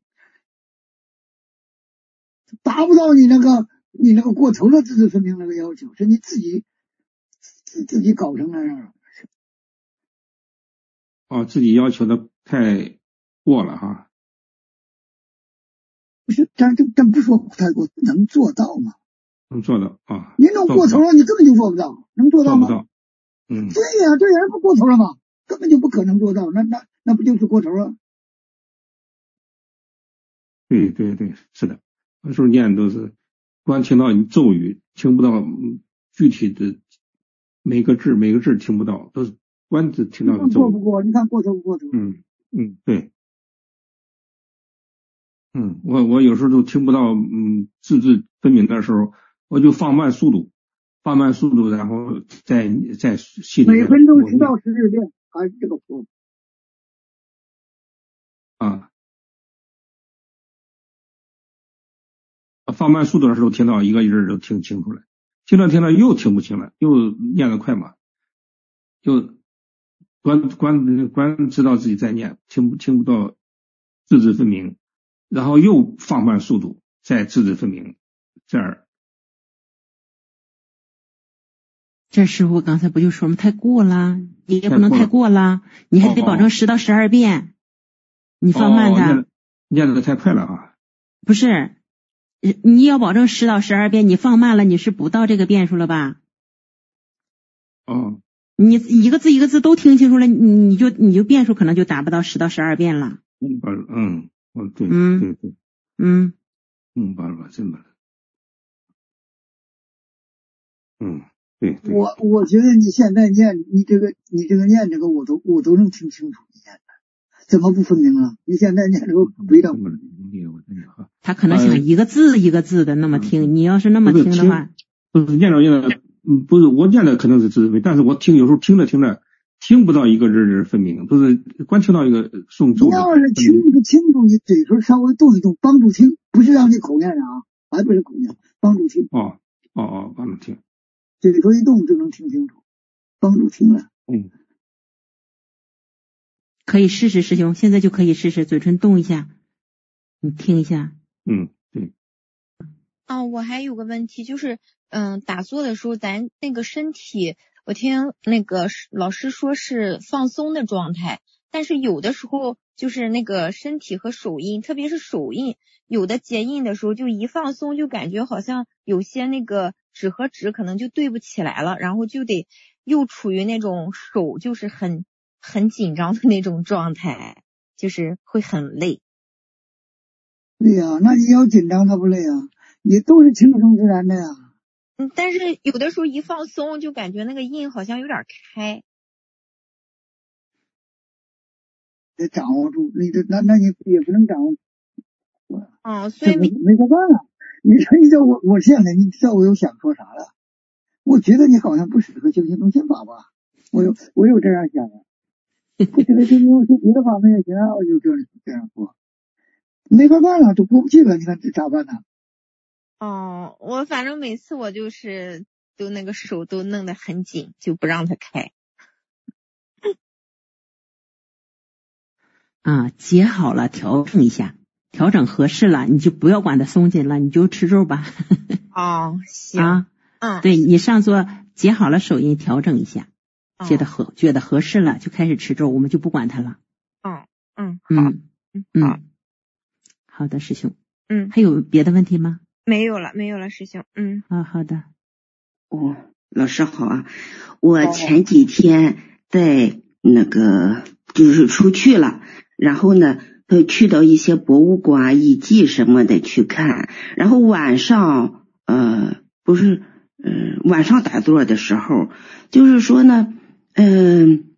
达不到你那个你那个过头了字字分明那个要求，是你自己自自己搞成那样。 哦，自己要求的太过了哈。 不是，咱这咱不说太过，能做到吗？ 能做到啊！ 你弄过头了，你根本就做不到，能做到吗？ 做不到。嗯。 对呀、啊，这人不过头了吗？根本就不可能做到，那那那不就是过头了？ 对对对，是的，有时候念都是光听到你咒语，听不到具体的每个字每个字听不到，都是观只听到的咒。 过不过？你看过头不过头？ 嗯嗯，对。嗯，我我有时候都听不到嗯字字分明的时候，我就放慢速度，放慢速度，然后再再心里每分钟十到十六遍，还是这个谱啊。放慢速度的时候听到一个字都听清楚了，听着听着又听不清了，又念得快嘛，又光光光知道自己在念，听不听不到字字分明，然后又放慢速度，再字字分明，这样。 这师傅刚才不就说吗？太过了，你也不能太过了，你还得保证十到十二遍，你放慢它。 哦，念得太快了啊！ 不是。你要保证十到十二遍，你放慢了，你是不到这个遍数了吧？ 哦， 你一个字一个字都听清楚了，你你就你就遍数可能就达不到十到十二遍了。 明白了，嗯，哦，对， 嗯， 对对， 嗯， 明白了吧，真白了，嗯，对对。 我我觉得你现在念你这个你这个念这个我都我都能听清楚你念的，怎么不分明了？你现在念这个不一样。 他可能想一个字一个字的那么听，呃、你要是那么听的话， 不是念着念着，嗯，不是我念的可能是字分明，但是我听有时候听着听着听不到一个字分明，都是光听到一个诵咒。 你要是听不清楚，你嘴唇稍微动一动，帮助听，不是让你口念啊，还不是口念，帮助听。 哦哦哦，帮助听， 嘴唇一动就能听清楚，帮助听了。 嗯， 可以试试，师兄，现在就可以试试，嘴唇动一下，你听一下。 嗯，对。 哦，我还有个问题，就是，嗯，打坐的时候，咱那个身体，我听那个老师说是放松的状态，但是有的时候就是那个身体和手印，特别是手印，有的结印的时候，就一放松，就感觉好像有些那个指和指可能就对不起来了，然后就得又处于那种手就是很很紧张的那种状态，就是会很累。 对呀、啊，那你要紧张他不累啊，你都是轻松自然的呀。 嗯，但是有的时候一放松，就感觉那个印好像有点开。 得掌握住，你这那那你也不能掌握。 哦，所以没没个办法。你说你叫我，我现在你知道我又想说啥了？我觉得你好像不适合修行中心法吧？我有我有这样想的。不适合修行中心别的方面也行，我就这样这样说。没法办了，都过不去了，你看这咋办呢？ 哦，我反正每次我就是都那个手都弄得很紧，就不让它开。 啊，结好了，调整一下，调整合适了，你就不要管它松紧了，你就持咒吧。 哦，行， 啊， 嗯， 对你上座结好了手印，调整一下，哦、觉得合觉得合适了，就开始持咒，我们就不管它了。 嗯嗯， 好， 嗯嗯，好的，师兄， 嗯， 还有别的问题吗？ 没有了，没有了，师兄，嗯， 啊，好的。 哦，老师好啊，我前几天在那个就是出去了，然后呢，呃，去到一些博物馆、遗迹什么的去看，然后晚上呃不是呃晚上打坐的时候，就是说呢，嗯、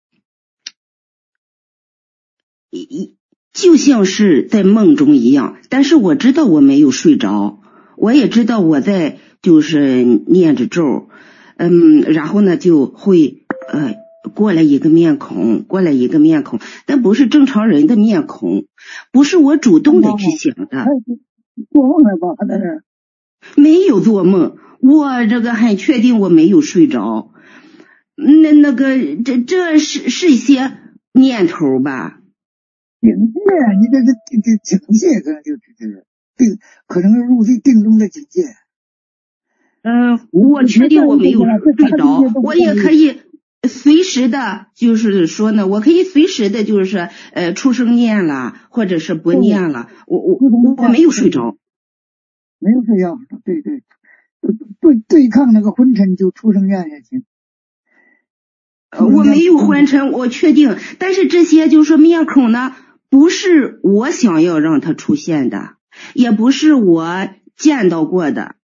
呃，一就像是在梦中一样，但是我知道我没有睡着，我也知道我在就是念着咒，嗯，然后呢就会呃过来一个面孔，过来一个面孔，但不是正常人的面孔，不是我主动的去想的。 做梦了吧？在这没有做梦，我这个很确定我没有睡着。那那个这这是是一些念头吧？ 境界，你这是这这境界，可能就是这个定，可能是入最定中的境界。 嗯、呃，我确定我没有睡着，我也可以随时的，就是说呢，我可以随时的，就是说，呃，出声念了，或者是不念了，我我我没有睡着， 没有睡觉，对对，对对抗那个昏沉就出声念也行。 呃，我没有昏沉，我确定，但是这些就是说面孔呢，不是我想要让它出现的，也不是我见到过的。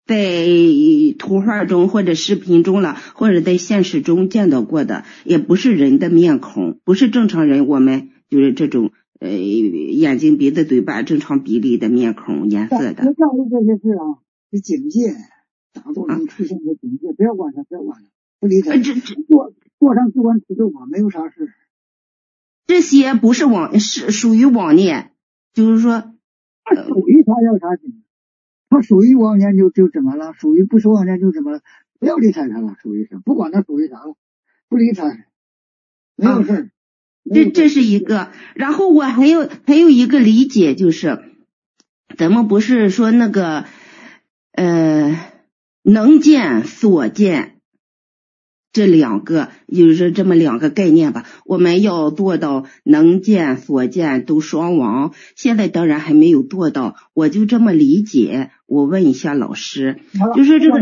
在图画中或者视频中了，或者在现实中见到过的，也不是人的面孔，不是正常人，我们就是这种呃眼睛鼻子嘴巴正常比例的面孔颜色的。 别在乎这些事啊，是警戒，打坐能出现的警戒，不要管它，不要管它，不理它。 这这做做上自观自咒嘛，没有啥事。 这些不是妄，是属于妄念，就是说， 它属于它要啥紧？它属于妄念就就怎么了？属于不是妄念就怎么了？不要理睬它了，属于啥？不管它属于啥了，不理睬，没有事儿。 啊、这这是一个。然后我还有还有一个理解就是，咱们不是说那个呃能见所见这两个，就是说这么两个概念吧，我们要做到能见所见都双亡。现在当然还没有做到，我就这么理解。我问一下老师，就是这个，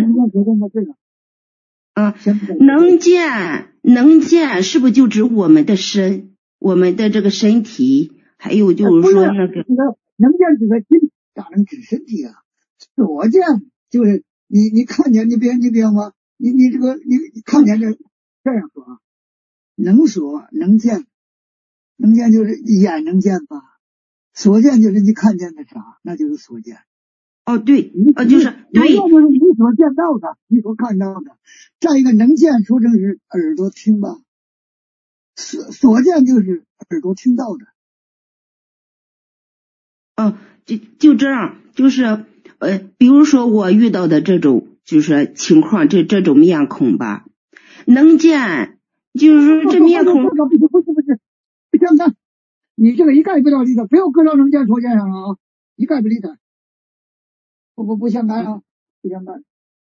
嗯，能见能见是不是就指我们的身，我们的这个身体？还有就是说那个能见指的心，咋能指身体啊？所见就是你你看见你别你别吗？你你这个你你看见这这样说啊，能所能见，能见就是眼能见吧，所见就是你看见的啥，那就是所见。 哦，对，呃，就是对， 就是你所见到的，你所看到的。再一个，能见说成是耳朵听吧，所所见就是耳朵听到的。 嗯，就就这样，就是呃，比如说我遇到的这种。就是情况，这这种面孔吧，能见，就是说这面孔， 不是不是不是，不相干，你这个一概不要理他，不要搁到能见所见上了啊，一概不理他，不不不相干啊，不相干。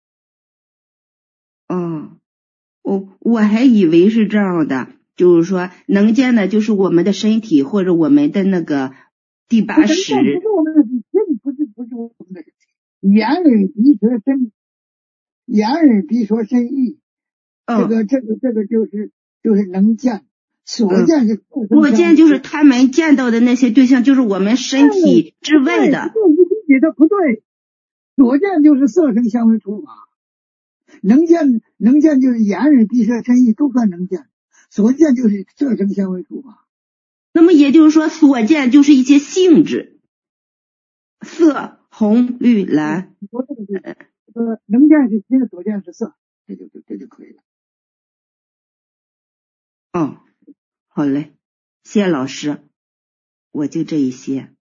哦，我我还以为是这样的，就是说能见的，就是我们的身体或者我们的那个第八识。 不是我们的身体，不是不是我们的身体，眼耳鼻舌身。眼耳鼻舌身意， 嗯、 这个这个这个就是就是能见，所见是所见就是他们见到的那些对象，就是我们身体之外的。 对，你理解的不对，所见就是色声香味触法，能见能见就是眼耳鼻舌身意都算能见，所见就是色声香味触法。 那么也就是说，所见就是一些性质，色、红、绿、蓝。 呃，能见是心，所见是色，这就这就可以了。 哦，好嘞，谢谢老师，我就这一些。